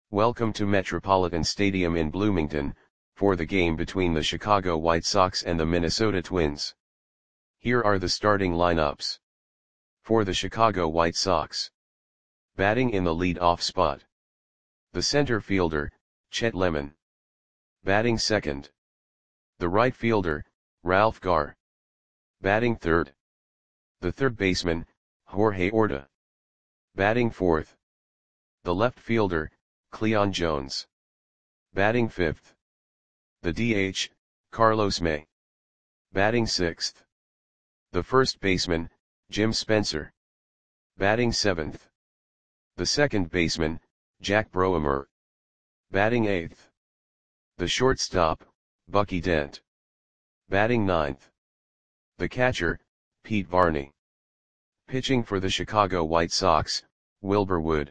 Welcome to Metropolitan Stadium in Bloomington, for the game between the Chicago White Sox and the Minnesota Twins. Here are the starting lineups. For the Chicago White Sox. Batting in the lead-off spot. The center fielder, Chet Lemon. Batting second. The right fielder, Ralph Garr. Batting third. The third baseman, Jorge Orta. Batting fourth. The left fielder, Cleon Jones. Batting fifth. The DH, Carlos May. Batting sixth. The first baseman, Jim Spencer. Batting seventh. The second baseman, Jack Broemer. Batting eighth. The shortstop, Bucky Dent. Batting ninth. The catcher, Pete Varney. Pitching for the Chicago White Sox, Wilbur Wood.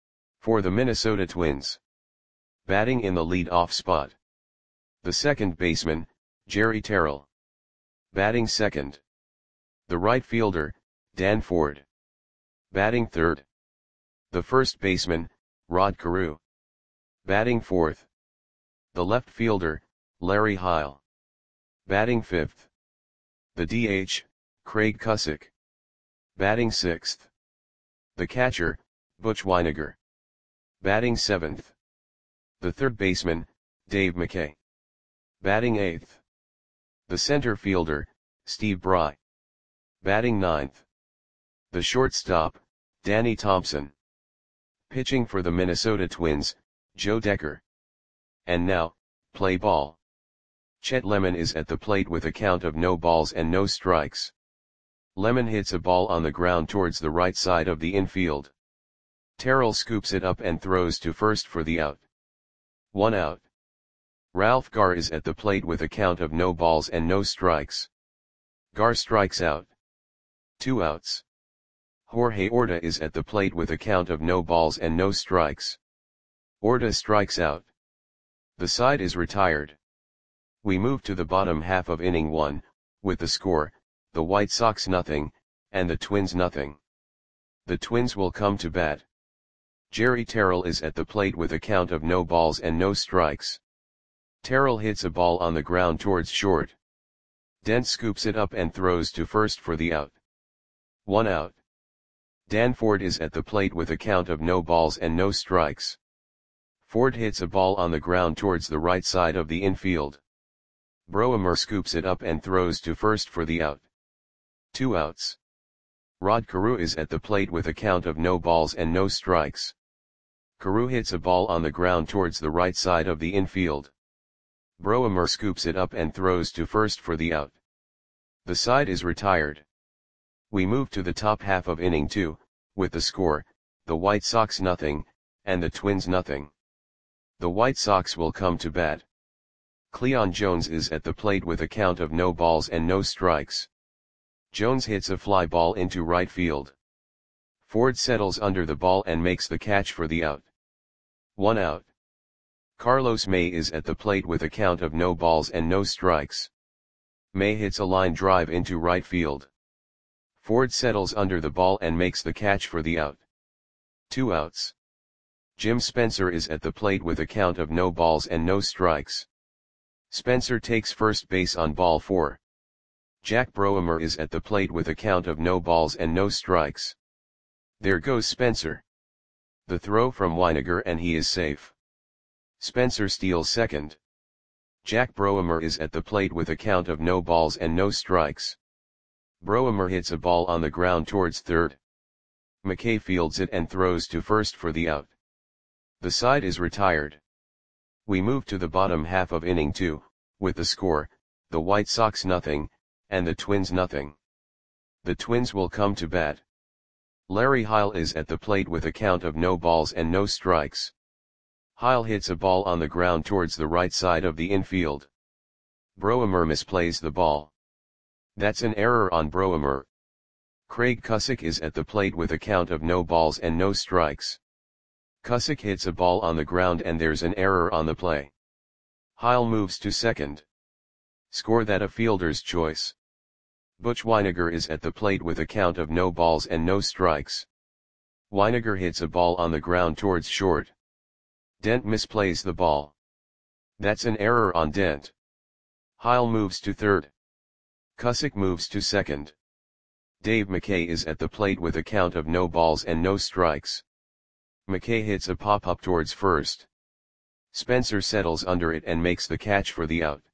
For the Minnesota Twins. Batting in the lead-off spot. The second baseman, Jerry Terrell. Batting second. The right fielder, Dan Ford. Batting third. The first baseman, Rod Carew. Batting fourth. The left fielder, Larry Heil. Batting fifth. The DH, Craig Cusick. Batting sixth. The catcher, Butch Wynegar. Batting seventh. The third baseman, Dave McKay. Batting eighth. The center fielder, Steve Bry. Batting ninth. The shortstop, Danny Thompson. Pitching for the Minnesota Twins, Joe Decker. And now, play ball. Chet Lemon is at the plate with a count of no balls and no strikes. Lemon hits a ball on the ground towards the right side of the infield. Terrell scoops it up and throws to first for the out. 1 out. Ralph Garr is at the plate with a count of no balls and no strikes. Garr strikes out. 2 outs. Jorge Orta is at the plate with a count of no balls and no strikes. Orta strikes out. The side is retired. We move to the bottom half of inning 1, with the score, the White Sox nothing, and the Twins nothing. The Twins will come to bat. Jerry Terrell is at the plate with a count of no balls and no strikes. Terrell hits a ball on the ground towards short. Dent scoops it up and throws to first for the out. 1 out. Dan Ford is at the plate with a count of no balls and no strikes. Ford hits a ball on the ground towards the right side of the infield. Broemer scoops it up and throws to first for the out. 2 outs. Rod Carew is at the plate with a count of no balls and no strikes. Carew hits a ball on the ground towards the right side of the infield. Broemer scoops it up and throws to first for the out. The side is retired. We move to the top half of inning 2, with the score, the White Sox nothing, and the Twins nothing. The White Sox will come to bat. Cleon Jones is at the plate with a count of no balls and no strikes. Jones hits a fly ball into right field. Ford settles under the ball and makes the catch for the out. 1 out. Carlos May is at the plate with a count of no balls and no strikes. May hits a line drive into right field. Ford settles under the ball and makes the catch for the out. 2 outs. Jim Spencer is at the plate with a count of no balls and no strikes. Spencer takes first base on ball 4. Jack Broemer is at the plate with a count of no balls and no strikes. There goes Spencer. The throw from Wynegar and he is safe. Spencer steals second. Jack Broemer is at the plate with a count of no balls and no strikes. Broemer hits a ball on the ground towards third. McKay fields it and throws to first for the out. The side is retired. We move to the bottom half of inning 2, with the score, the White Sox nothing, and the Twins nothing. The Twins will come to bat. Larry Heil is at the plate with a count of no balls and no strikes. Heil hits a ball on the ground towards the right side of the infield. Broemer misplays the ball. That's an error on Broemer. Craig Cusick is at the plate with a count of no balls and no strikes. Cusick hits a ball on the ground and there's an error on the play. Heil moves to second. Score that a fielder's choice. Butch Wynegar is at the plate with a count of no balls and no strikes. Wynegar hits a ball on the ground towards short. Dent misplays the ball. That's an error on Dent. Heil moves to third. Cusick moves to second. Dave McKay is at the plate with a count of no balls and no strikes. McKay hits a pop-up towards first. Spencer settles under it and makes the catch for the out.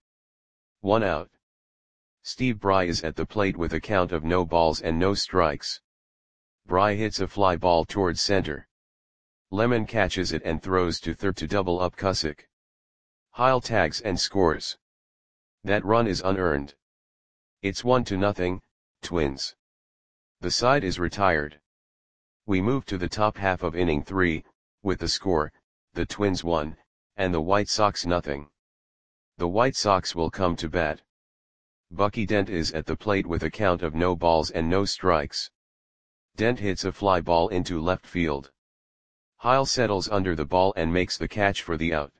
1 out. Steve Bry is at the plate with a count of no balls and no strikes. Bry hits a fly ball towards center. Lemon catches it and throws to third to double up Cusick. Heil tags and scores. That run is unearned. It's 1-0, Twins. The side is retired. We move to the top half of inning 3, with the score, the Twins 1, and the White Sox nothing. The White Sox will come to bat. Bucky Dent is at the plate with a count of no balls and no strikes. Dent hits a fly ball into left field. Heil settles under the ball and makes the catch for the out.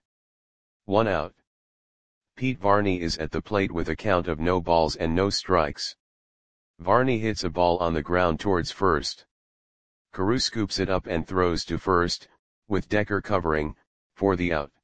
1 out. Pete Varney is at the plate with a count of no balls and no strikes. Varney hits a ball on the ground towards first. Carew scoops it up and throws to first, with Decker covering, for the out.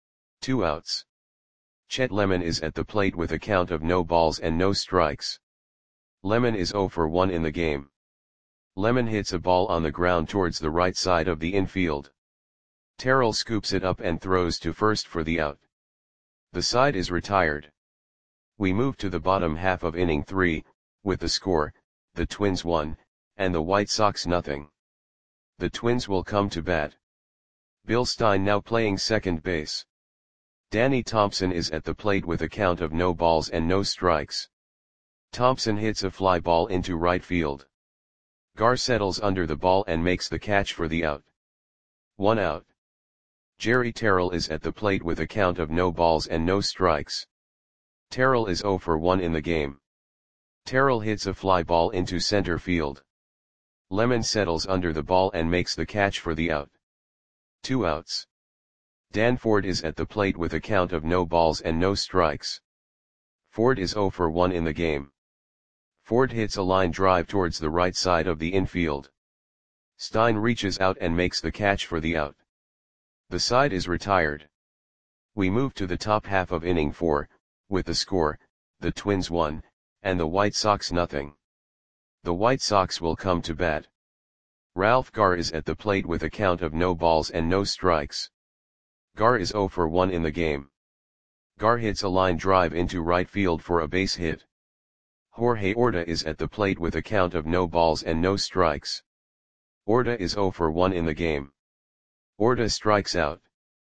2 outs. Chet Lemon is at the plate with a count of no balls and no strikes. Lemon is 0 for 1 in the game. Lemon hits a ball on the ground towards the right side of the infield. Terrell scoops it up and throws to first for the out. The side is retired. We move to the bottom half of inning 3, with the score, the Twins 1, and the White Sox nothing. The Twins will come to bat. Bill Stein now playing second base. Danny Thompson is at the plate with a count of no balls and no strikes. Thompson hits a fly ball into right field. Gar settles under the ball and makes the catch for the out. 1 out. Jerry Terrell is at the plate with a count of no balls and no strikes. Terrell is 0 for 1 in the game. Terrell hits a fly ball into center field. Lemon settles under the ball and makes the catch for the out. 2 outs. Dan Ford is at the plate with a count of no balls and no strikes. Ford is 0 for 1 in the game. Ford hits a line drive towards the right side of the infield. Stein reaches out and makes the catch for the out. The side is retired. We move to the top half of inning 4, with the score, the Twins 1, and the White Sox nothing. The White Sox will come to bat. Ralph Gar is at the plate with a count of no balls and no strikes. Gar is 0 for 1 in the game. Gar hits a line drive into right field for a base hit. Jorge Orta is at the plate with a count of no balls and no strikes. Orta is 0 for 1 in the game. Orta strikes out.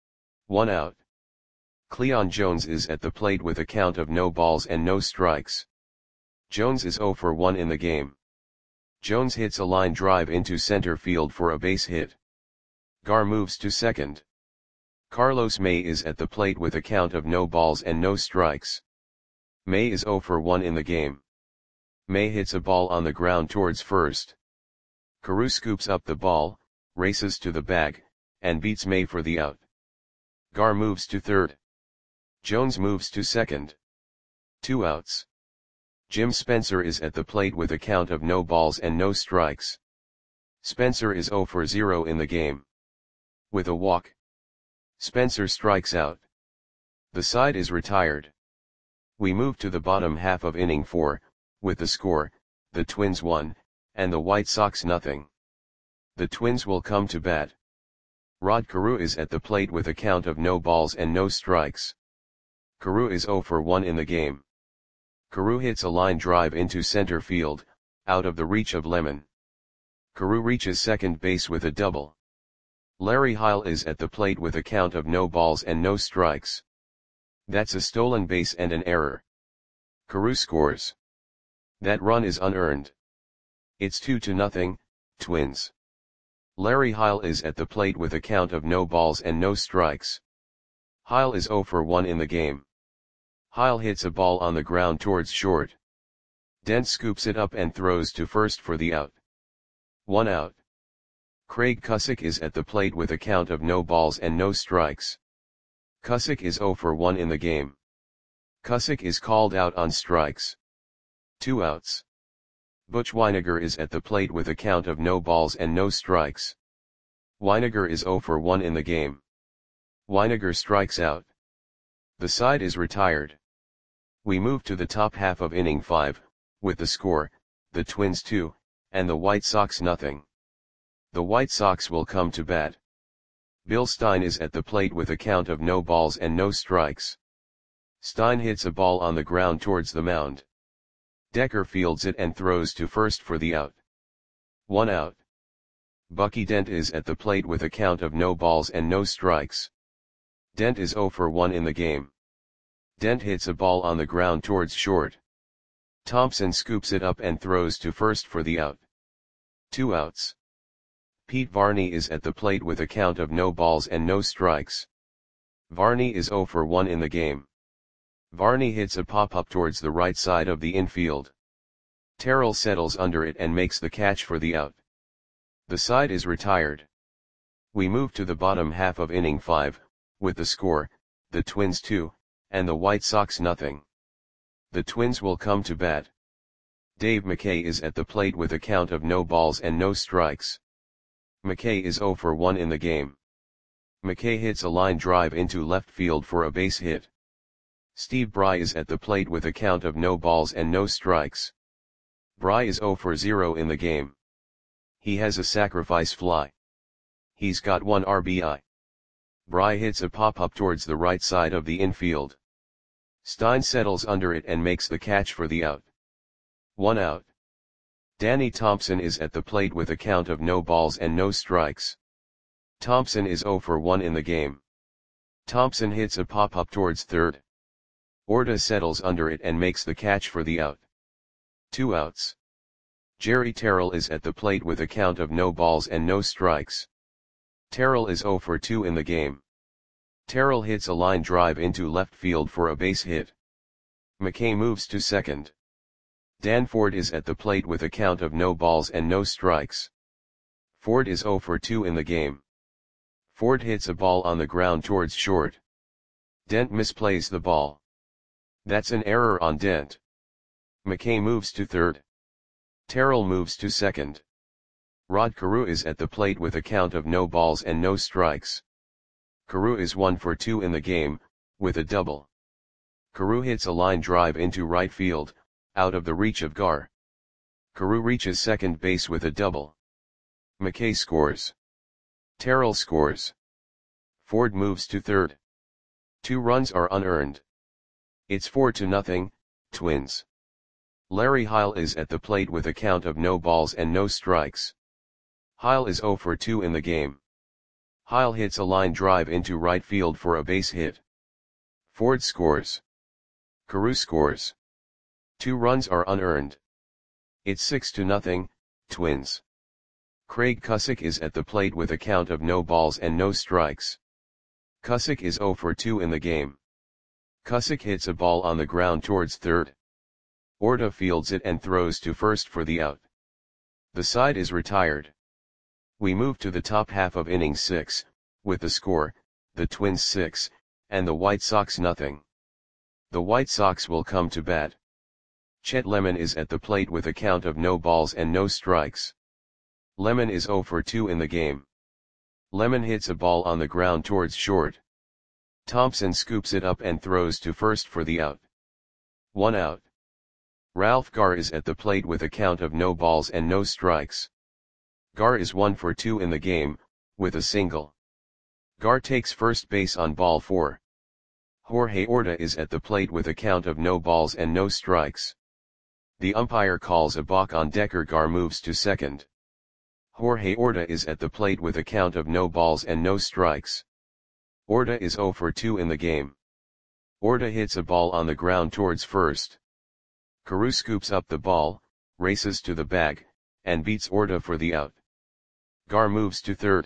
1 out. Cleon Jones is at the plate with a count of no balls and no strikes. Jones is 0 for 1 in the game. Jones hits a line drive into center field for a base hit. Gar moves to second. Carlos May is at the plate with a count of no balls and no strikes. May is 0 for 1 in the game. May hits a ball on the ground towards first. Carew scoops up the ball, races to the bag, and beats May for the out. Gar moves to third. Jones moves to second. 2 outs. Jim Spencer is at the plate with a count of no balls and no strikes. Spencer is 0 for 0 in the game. With a walk, Spencer strikes out. The side is retired. We move to the bottom half of inning 4, with the score, the Twins 1, and the White Sox nothing. The Twins will come to bat. Rod Carew is at the plate with a count of no balls and no strikes. Carew is 0 for 1 in the game. Carew hits a line drive into center field, out of the reach of Lemon. Carew reaches second base with a double. Larry Heil is at the plate with a count of no balls and no strikes. That's a stolen base and an error. Carew scores. That run is unearned. It's 2-0, Twins. Larry Heil is at the plate with a count of no balls and no strikes. Heil is 0 for 1 in the game. Heil hits a ball on the ground towards short. Dent scoops it up and throws to first for the out. 1 out. Craig Cusick is at the plate with a count of no balls and no strikes. Cusick is 0 for 1 in the game. Cusick is called out on strikes. 2 outs. Butch Weiniger is at the plate with a count of no balls and no strikes. Weiniger is 0 for 1 in the game. Winegar strikes out. The side is retired. We move to the top half of inning 5, with the score, the Twins 2, and the White Sox nothing. The White Sox will come to bat. Bill Stein is at the plate with a count of no balls and no strikes. Stein hits a ball on the ground towards the mound. Decker fields it and throws to first for the out. 1 out. Bucky Dent is at the plate with a count of no balls and no strikes. Dent is 0 for 1 in the game. Dent hits a ball on the ground towards short. Thompson scoops it up and throws to first for the out. 2 outs. Pete Varney is at the plate with a count of no balls and no strikes. Varney is 0 for 1 in the game. Varney hits a pop-up towards the right side of the infield. Terrell settles under it and makes the catch for the out. The side is retired. We move to the bottom half of inning 5, with the score, the Twins 2, and the White Sox nothing. The Twins will come to bat. Dave McKay is at the plate with a count of no balls and no strikes. McKay is 0 for 1 in the game. McKay hits a line drive into left field for a base hit. Steve Bry is at the plate with a count of no balls and no strikes. Bry is 0 for 0 in the game. He has a sacrifice fly. He's got 1 RBI. Bry hits a pop-up towards the right side of the infield. Stein settles under it and makes the catch for the out. 1 out. Danny Thompson is at the plate with a count of no balls and no strikes. Thompson is 0 for 1 in the game. Thompson hits a pop-up towards third. Orta settles under it and makes the catch for the out. 2 outs. Jerry Terrell is at the plate with a count of no balls and no strikes. Terrell is 0 for 2 in the game. Terrell hits a line drive into left field for a base hit. McKay moves to second. Dan Ford is at the plate with a count of no balls and no strikes. Ford is 0 for 2 in the game. Ford hits a ball on the ground towards short. Dent misplays the ball. That's an error on Dent. McKay moves to third. Terrell moves to second. Rod Carew is at the plate with a count of no balls and no strikes. Carew is 1 for 2 in the game, with a double. Carew hits a line drive into right field, out of the reach of Gar. Carew reaches second base with a double. McKay scores. Terrell scores. Ford moves to third. 2 runs are unearned. It's 4-0, Twins. Larry Heil is at the plate with a count of no balls and no strikes. Heil is 0 for 2 in the game. Heil hits a line drive into right field for a base hit. Ford scores. Carew scores. 2 runs are unearned. It's 6-0, Twins. Craig Cusick is at the plate with a count of no balls and no strikes. Cusick is 0 for 2 in the game. Cusick hits a ball on the ground towards third. Orta fields it and throws to first for the out. The side is retired. We move to the top half of inning 6, with the score, the Twins 6, and the White Sox nothing. The White Sox will come to bat. Chet Lemon is at the plate with a count of no balls and no strikes. Lemon is 0 for 2 in the game. Lemon hits a ball on the ground towards short. Thompson scoops it up and throws to first for the out. 1 out. Ralph Gar is at the plate with a count of no balls and no strikes. Gar is 1 for 2 in the game, with a single. Gar takes first base on ball 4. Jorge Orta is at the plate with a count of no balls and no strikes. The umpire calls a balk on Decker. Gar moves to second. Jorge Orta is at the plate with a count of no balls and no strikes. Orta is 0 for 2 in the game. Orta hits a ball on the ground towards first. Carew scoops up the ball, races to the bag, and beats Orta for the out. Gar moves to third.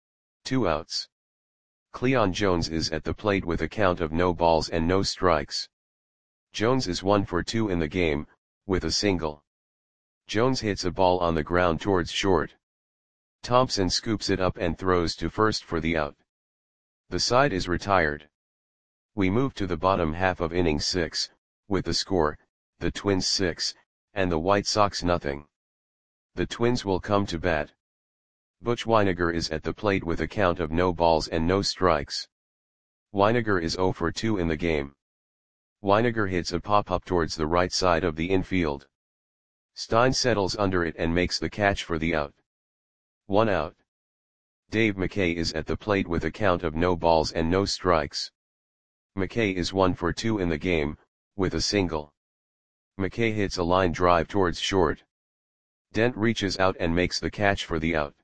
2 outs. Cleon Jones is at the plate with a count of no balls and no strikes. Jones is 1 for 2 in the game, with a single. Jones hits a ball on the ground towards short. Thompson scoops it up and throws to first for the out. The side is retired. We move to the bottom half of inning 6, with the score, the Twins 6, and the White Sox nothing. The Twins will come to bat. Butch Winegar is at the plate with a count of no balls and no strikes. Weiniger is 0 for 2 in the game. Weiniger hits a pop-up towards the right side of the infield. Stein settles under it and makes the catch for the out. 1 out. Dave McKay is at the plate with a count of no balls and no strikes. McKay is 1 for 2 in the game, with a single. McKay hits a line drive towards short. Dent reaches out and makes the catch for the out.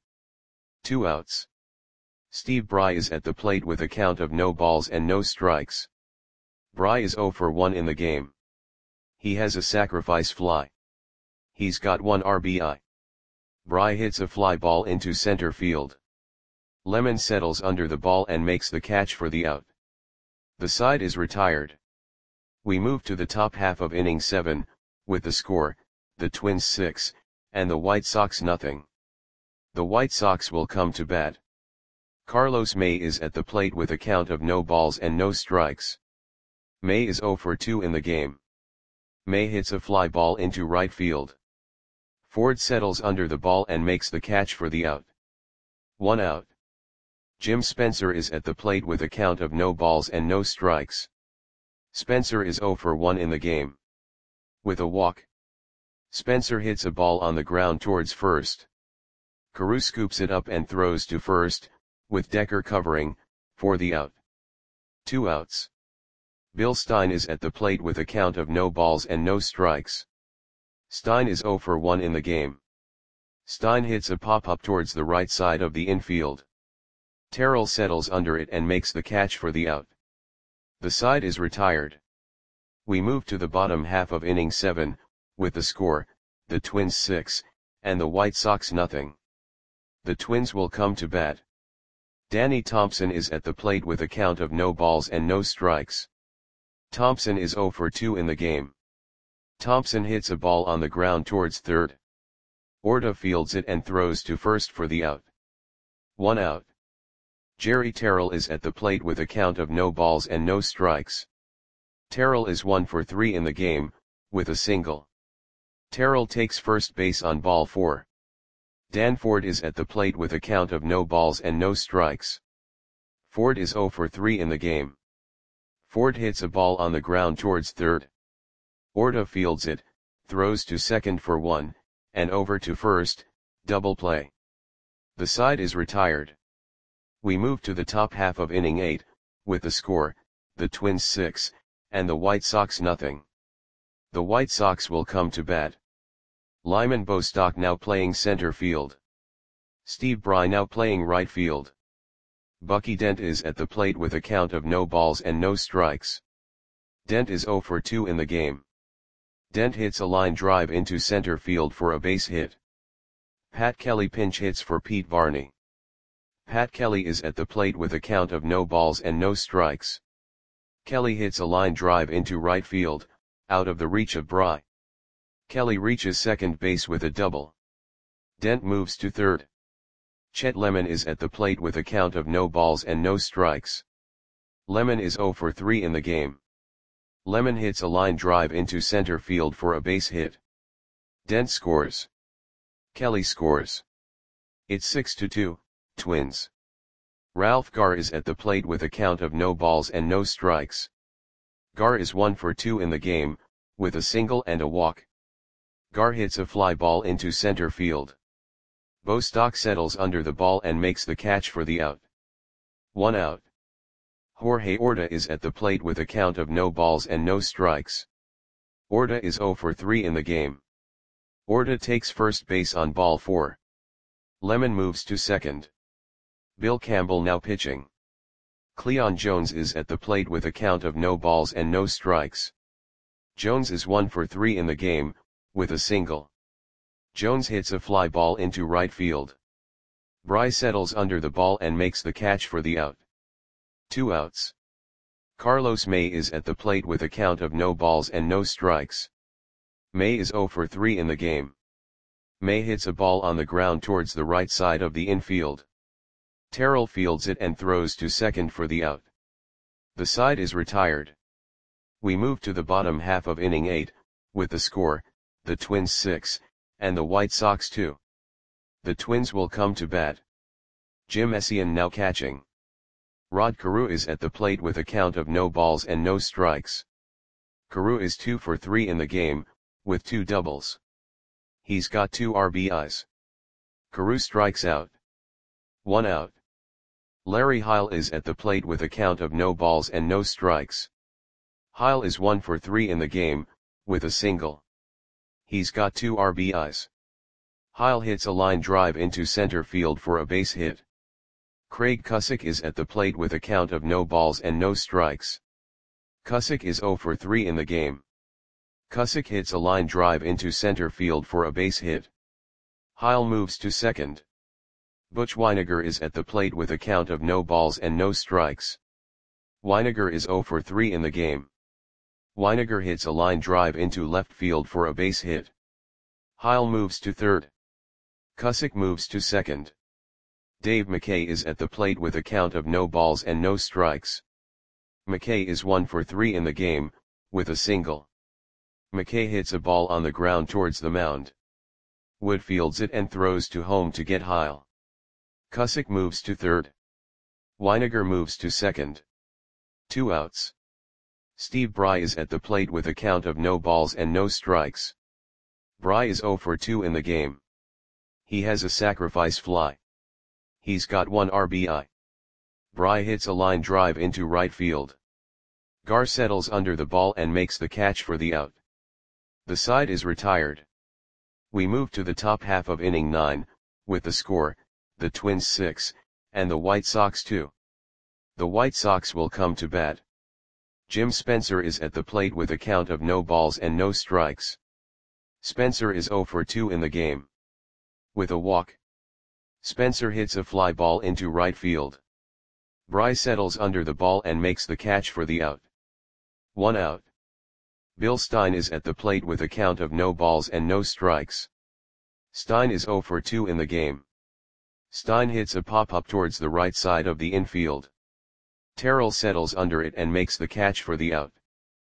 2 outs. Steve Bry is at the plate with a count of no balls and no strikes. Bry is 0 for 1 in the game. He has a sacrifice fly. He's got 1 RBI. Bry hits a fly ball into center field. Lemon settles under the ball and makes the catch for the out. The side is retired. We move to the top half of inning 7, with the score, the Twins 6, and the White Sox nothing. The White Sox will come to bat. Carlos May is at the plate with a count of no balls and no strikes. May is 0 for 2 in the game. May hits a fly ball into right field. Ford settles under the ball and makes the catch for the out. 1 out. Jim Spencer is at the plate with a count of no balls and no strikes. Spencer is 0 for 1 in the game. With a walk. Spencer hits a ball on the ground towards first. Carew scoops it up and throws to first, with Decker covering, for the out. 2 outs. Bill Stein is at the plate with a count of no balls and no strikes. Stein is 0 for 1 in the game. Stein hits a pop-up towards the right side of the infield. Terrell settles under it and makes the catch for the out. The side is retired. We move to the bottom half of inning 7, with the score, the Twins 6, and the White Sox nothing. The Twins will come to bat. Danny Thompson is at the plate with a count of no balls and no strikes. Thompson is 0 for 2 in the game. Thompson hits a ball on the ground towards third. Orta fields it and throws to first for the out. 1 out. Jerry Terrell is at the plate with a count of no balls and no strikes. Terrell is 1 for 3 in the game, with a single. Terrell takes first base on ball 4. Dan Ford is at the plate with a count of no balls and no strikes. Ford is 0 for 3 in the game. Ford hits a ball on the ground towards third. Orta fields it, throws to second for 1, and over to first, double play. The side is retired. We move to the top half of inning 8, with the score, the Twins 6, and the White Sox nothing. The White Sox will come to bat. Lyman Bostock now playing center field. Steve Bry now playing right field. Bucky Dent is at the plate with a count of no balls and no strikes. Dent is 0 for 2 in the game. Dent hits a line drive into center field for a base hit. Pat Kelly pinch hits for Pete Varney. Pat Kelly is at the plate with a count of no balls and no strikes. Kelly hits a line drive into right field, out of the reach of Bry. Kelly reaches second base with a double. Dent moves to third. Chet Lemon is at the plate with a count of no balls and no strikes. Lemon is 0 for 3 in the game. Lemon hits a line drive into center field for a base hit. Dent scores. Kelly scores. It's 6-2, Twins. Ralph Garr is at the plate with a count of no balls and no strikes. Garr is 1 for 2 in the game, with a single and a walk. Garr hits a fly ball into center field. Bostock settles under the ball and makes the catch for the out. 1 out. Jorge Orta is at the plate with a count of no balls and no strikes. Orta is 0 for 3 in the game. Orta takes first base on ball 4. Lemon moves to second. Bill Campbell now pitching. Cleon Jones is at the plate with a count of no balls and no strikes. Jones is 1 for 3 in the game, with a single. Jones hits a fly ball into right field. Bry settles under the ball and makes the catch for the out. 2 outs. Carlos May is at the plate with a count of no balls and no strikes. May is 0 for 3 in the game. May hits a ball on the ground towards the right side of the infield. Terrell fields it and throws to second for the out. The side is retired. We move to the bottom half of inning 8, with the score, the Twins 6, and the White Sox 2. The Twins will come to bat. Jim Essien now catching. Rod Carew is at the plate with a count of no balls and no strikes. Carew is 2 for 3 in the game, with 2 doubles. He's got 2 RBIs. Carew strikes out. 1 out. Larry Heil is at the plate with a count of no balls and no strikes. Heil is 1 for 3 in the game, with a single. He's got 2 RBIs. Heil hits a line drive into center field for a base hit. Craig Cusick is at the plate with a count of no balls and no strikes. Cusick is 0 for 3 in the game. Cusick hits a line drive into center field for a base hit. Heil moves to second. Butch Wynegar is at the plate with a count of no balls and no strikes. Wynegar is 0 for 3 in the game. Wynegar hits a line drive into left field for a base hit. Heil moves to third. Cusick moves to second. Dave McKay is at the plate with a count of no balls and no strikes. McKay is 1 for 3 in the game, with a single. McKay hits a ball on the ground towards the mound. Wood fields it and throws to home to get Heil. Cusick moves to third. Wynegar moves to second. 2 outs. Steve Bry is at the plate with a count of no balls and no strikes. Bry is 0 for 2 in the game. He has a sacrifice fly. He's got 1 RBI. Bry hits a line drive into right field. Gar settles under the ball and makes the catch for the out. The side is retired. We move to the top half of inning 9, with the score, the Twins 6, and the White Sox 2. The White Sox will come to bat. Jim Spencer is at the plate with a count of no balls and no strikes. Spencer is 0 for 2 in the game. With a walk. Spencer hits a fly ball into right field. Bry settles under the ball and makes the catch for the out. 1 out. Bill Stein is at the plate with a count of no balls and no strikes. Stein is 0 for 2 in the game. Stein hits a pop-up towards the right side of the infield. Terrell settles under it and makes the catch for the out.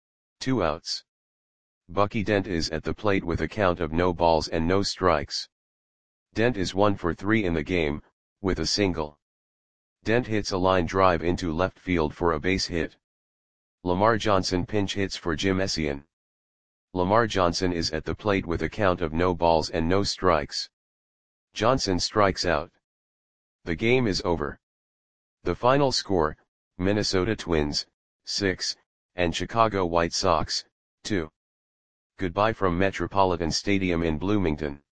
2 outs. Bucky Dent is at the plate with a count of no balls and no strikes. Dent is 1 for 3 in the game, with a single. Dent hits a line drive into left field for a base hit. Lamar Johnson pinch hits for Jim Essien. Lamar Johnson is at the plate with a count of no balls and no strikes. Johnson strikes out. The game is over. The final score, Minnesota Twins, 6, and Chicago White Sox, 2. Goodbye from Metropolitan Stadium in Bloomington.